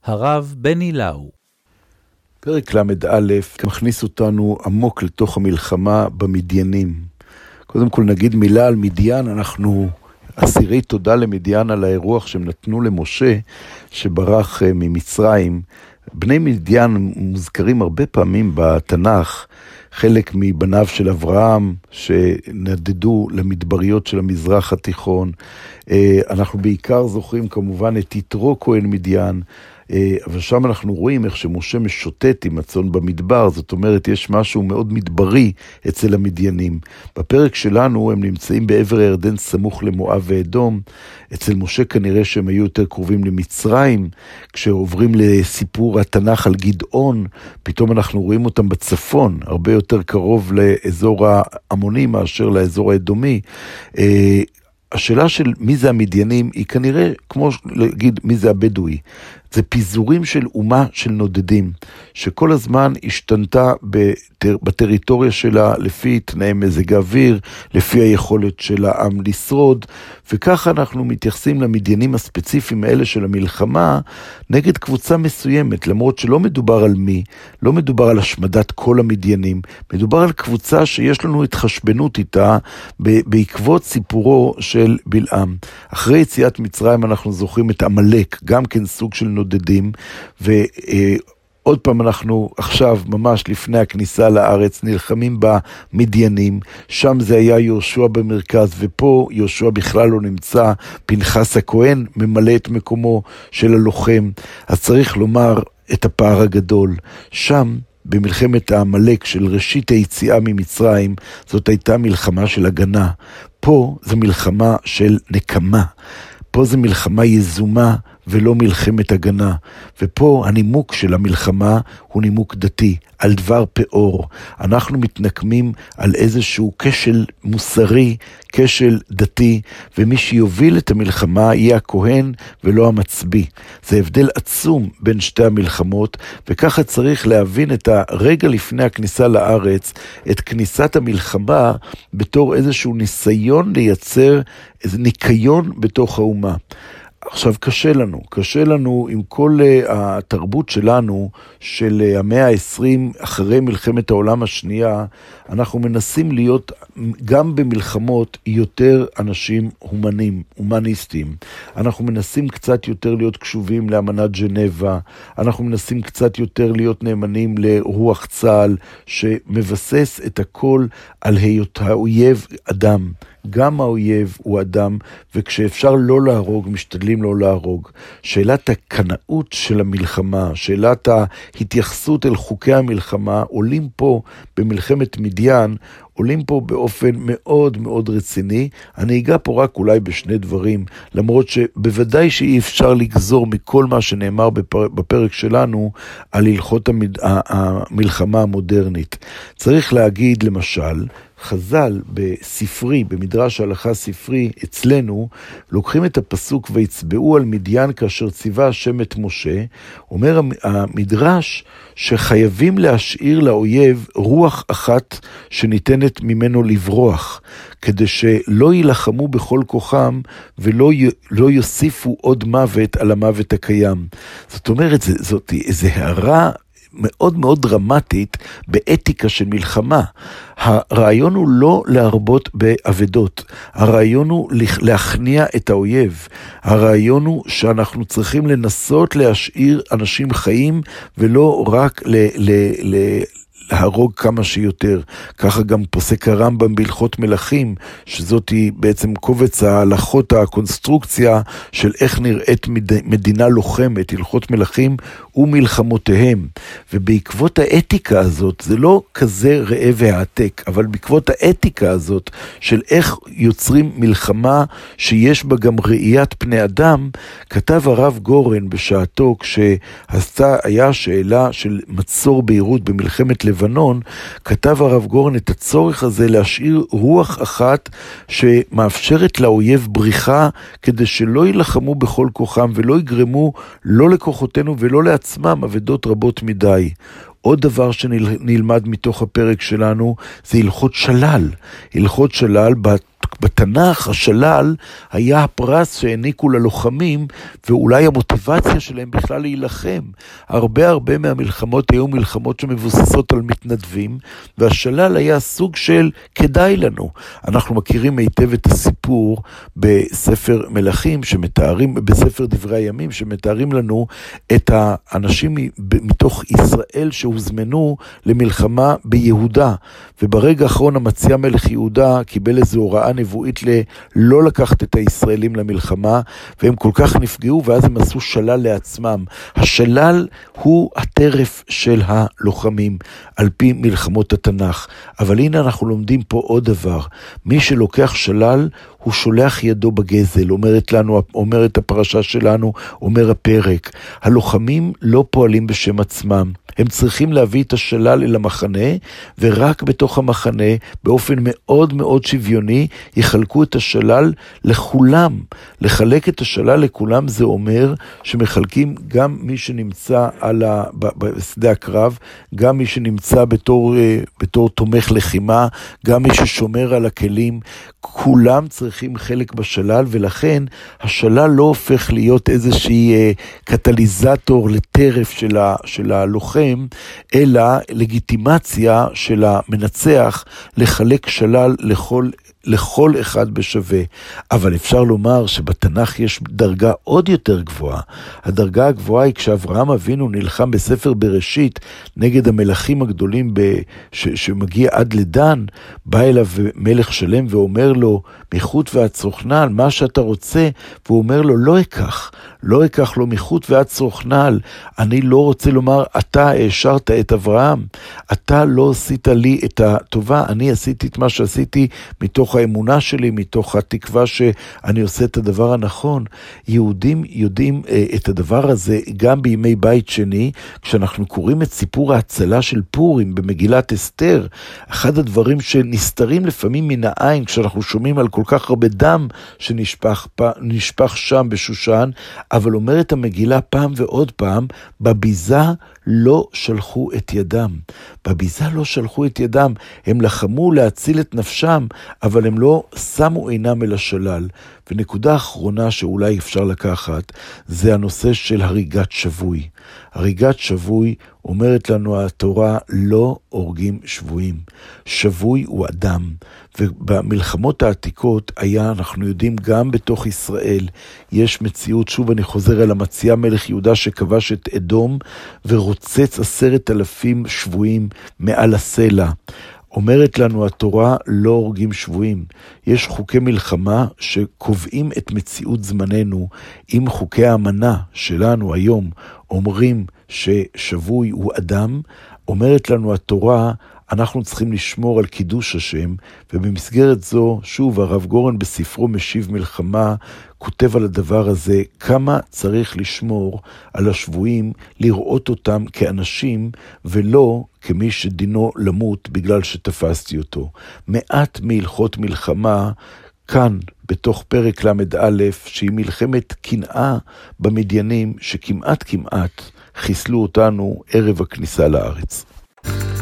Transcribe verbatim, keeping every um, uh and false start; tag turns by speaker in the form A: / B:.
A: הרב בני לאו.
B: פרק למד א' מכניס אותנו עמוק לתוך המלחמה במדיינים. קודם כל נגיד מילה על מדיין, אנחנו אסירי תודה למדיין על האירוח שהם נתנו למשה שברח ממצרים. בני מדיין מוזכרים הרבה פעמים בתנ"ך, חלק מבניו של אברהם שנדדו למדבריות של המזרח התיכון. אנחנו בעיקר זוכרים כמובן את יתרו כהן מדיין, אבל שם אנחנו רואים איך שמשה משוטט עם הצאן במדבר, זאת אומרת יש משהו מאוד מדברי אצל המדיינים. בפרק שלנו הם נמצאים בעבר הירדן סמוך למואב ואדום, אצל משה כנראה שהם היו יותר קרובים למצרים, כשעוברים לסיפור התנ"ך על גדעון, פתאום אנחנו רואים אותם בצפון, הרבה יותר קרוב לאזור העמוני מאשר לאזור האדומי. השאלה של מי זה המדיינים היא כנראה כמו להגיד מי זה הבדואי. זה פיזורים של אומה של נודדים, שכל הזמן השתנתה בטר, בטריטוריה שלה לפי תנאי מזג האוויר, לפי היכולת של העם לשרוד, וככה אנחנו מתייחסים למדיינים הספציפיים האלה של המלחמה, נגד קבוצה מסוימת, למרות שלא מדובר על מי, לא מדובר על השמדת כל המדיינים, מדובר על קבוצה שיש לנו התחשבנות איתה, בעקבות סיפורו של בלעם. אחרי יציאת מצרים אנחנו זוכרים את עמלק, גם כן סוג של נודדים, ועוד פעם אנחנו עכשיו ממש לפני הכניסה לארץ נלחמים במדיינים, שם זה היה יהושע במרכז, ופה יהושע בכלל לא נמצא, פנחס הכהן ממלא את מקומו של הלוחם. אז צריך לומר את הפער הגדול, שם במלחמת העמלק של ראשית היציאה ממצרים, זאת הייתה מלחמה של הגנה, פה זו מלחמה של נקמה, פה זו מלחמה יזומה ולא מלחמת הגנה, ופה הנימוק של המלחמה הוא נימוק דתי, על דבר פאור. אנחנו מתנקמים על איזשהו כשל מוסרי, כשל דתי, ומי שיוביל את המלחמה יהיה הכהן ולא המצביא. זה הבדל עצום בין שתי המלחמות, וככה צריך להבין את הרגע לפני הכניסה לארץ, את כניסת המלחמה בתור איזשהו ניסיון לייצר איזה ניקיון בתוך האומה. עכשיו קשה לנו, קשה לנו עם כל uh, התרבות שלנו של uh, המאה ה-עשרים אחרי מלחמת העולם השנייה, אנחנו מנסים להיות גם במלחמות יותר אנשים הומנים, הומניסטים. אנחנו מנסים קצת יותר להיות קשובים לאמנת ג'נבה, אנחנו מנסים קצת יותר להיות נאמנים לרוח צה"ל, שמבסס את הכל על היות האויב אדם. גם האויב הוא אדם, וכשאפשר לא להרוג, משתדלים לא להרוג. שאלת הקנאות של המלחמה, שאלת ההתייחסות אל חוקי המלחמה, עולים פה במלחמת מדיין, עולים פה באופן מאוד מאוד רציני. אני אגע פה רק אולי בשני דברים, למרות שבוודאי שאי אפשר לגזור מכל מה שנאמר בפר... בפרק שלנו על הלכות המד... המלחמה המודרנית. צריך להגיד למשל, חז"ל בספרי, במדרש ההלכה ספרי, אצלנו, לוקחים את הפסוק ויצבעו על מדיין כאשר ציווה השם את משה, אומר המדרש שחייבים להשאיר לאויב רוח אחת שניתנת ממנו לברוח, כדי שלא יילחמו בכל כוחם ולא י, לא יוסיפו עוד מוות על המוות הקיים. זאת אומרת, זאת איזו הערה מאוד מאוד דרמטית באתיקה של מלחמה. הרעיון הוא לא להרבות בעבדות, הרעיון הוא להכניע את האויב, הרעיון הוא שאנחנו צריכים לנסות להשאיר אנשים חיים ולא רק ל... ל, ל להרוג כמה שיותר. ככה גם פוסק הרמב"ם בהלכות מלכים, שזאת היא בעצם קובץ ההלכות, הקונסטרוקציה של איך נראית מדינה לוחמת, הלכות מלכים ומלחמותיהם. ובעקבות האתיקה הזאת, זה לא כזה ראה והעתק, אבל בעקבות האתיקה הזאת של איך יוצרים מלחמה שיש בה גם ראיית פני אדם, כתב הרב גורן בשעתו, כשהיה שאלה של מצור ביירות במלחמת לבנון, לבנון, כתב הרב גורן את הצורך הזה להשאיר רוח אחת שמאפשרת לאויב בריחה, כדי שלא ילחמו בכל כוחם ולא יגרמו לא לכוחותינו ולא לעצמם אבדות רבות מדי. עוד דבר שנלמד מתוך הפרק שלנו זה הלכות שלל. הלכות שלל בתנ"ך השלל היה הפרס שהעניקו ללוחמים, ואולי המוטיבציה שלהם בכלל להילחם. הרבה הרבה מהמלחמות היו מלחמות שמבוססות על מתנדבים, והשלל היה סוג של כדאי לנו. אנחנו מכירים היטב את הסיפור בספר מלכים שמתארים, בספר דברי הימים שמתארים לנו את האנשים מתוך ישראל שהוזמנו למלחמה ביהודה, וברגע האחרון המציע מלך יהודה קיבל איזו הוראה נבואית לא לקחת את הישראלים למלחמה, והם כל כך נפגעו, ואז הם עשו שלל לעצמם. השלל הוא הטרף של הלוחמים על פי מלחמות התנ"ך. אבל הנה אנחנו לומדים פה עוד דבר. מי שלוקח שלל הוא שולח ידו בגזל, אומרת לנו, אומרת הפרשה שלנו, אומר הפרק. הלוחמים לא פועלים בשם עצמם. הם צריכים להביא את השלל אל המחנה, ורק בתוך המחנה, באופן מאוד מאוד שוויוני, יחלקו את השלל לכולם. לחלק את השלל לכולם זה אומר שמחלקים גם מי שנמצא על ה... בשדה הקרב, גם מי שנמצא בתור, בתור תומך לחימה, גם מי ששומר על הכלים, כולם צריכים חלק בשלל, ולכן השלל לא הופך להיות איזושהי קטליזטור לטרף של, ה... של הלוחם, אלא לגיטימציה של המנצח לחלק שלל לכל, לכל אחד בשווה. אבל אפשר לומר שבתנ"ך יש דרגה עוד יותר גבוהה. הדרגה הגבוהה היא כשאברהם אבינו נלחם בספר בראשית נגד המלכים הגדולים ב... ש... שמגיע עד לדן, בא אליו מלך שלם ואומר לו, מחוט ועד צרוכנל, מה שאתה רוצה, והוא אומר לו, לא אקח, לא אקח לו מחוט ועד צרוכנל, אני לא רוצה לומר, אתה השארת את אברהם, אתה לא עשית לי את הטובה, אני עשיתי את מה שעשיתי מתוך האמונה שלי, מתוך התקווה שאני עושה את הדבר הנכון. יהודים יודעים את הדבר הזה גם בימי בית שני, כשאנחנו קוראים את סיפור ההצלה של פורים במגילת אסתר, אחד הדברים שנסתרים לפעמים מן העין, כשאנחנו שומעים על כל כך הרבה דם שנשפך נשפך שם בשושן, אבל אומרת המגילה פעם ועוד פעם, בביזה לא שלחו את ידם. בביזה לא שלחו את ידם. הם לחמו להציל את נפשם, אבל הם לא שמו עינם אל השלל. ונקודה אחרונה שאולי אפשר לקחת, זה הנושא של הריגת שבוי. הריגת שבוי אומרת לנו התורה, לא הורגים שבויים. שבוי הוא אדם. ובמלחמות העתיקות היה, אנחנו יודעים, גם בתוך ישראל, יש מציאות, שוב אני חוזר אל המציע מלך יהודה שכבש את אדום, ורוצץ עשרת אלפים שבויים מעל הסלע. אומרת לנו התורה, לא הורגים שבויים. יש חוקי מלחמה שקובעים את מציאות זמננו. אם חוקי האמנה שלנו היום אומרים ששבוי הוא אדם, אומרת לנו התורה, אנחנו צריכים לשמור על קידוש השם, ובמסגרת זו, שוב, הרב גורן בספרו משיב מלחמה, כותב על הדבר הזה, כמה צריך לשמור על השבויים, לראות אותם כאנשים, ולא כמי שדינו למות בגלל שתפסתי אותו. מעט מהלכות מלחמה, כאן, בתוך פרק למד א', שהיא מלחמת קנאה במדיינים, שכמעט כמעט חיסלו אותנו ערב הכניסה לארץ.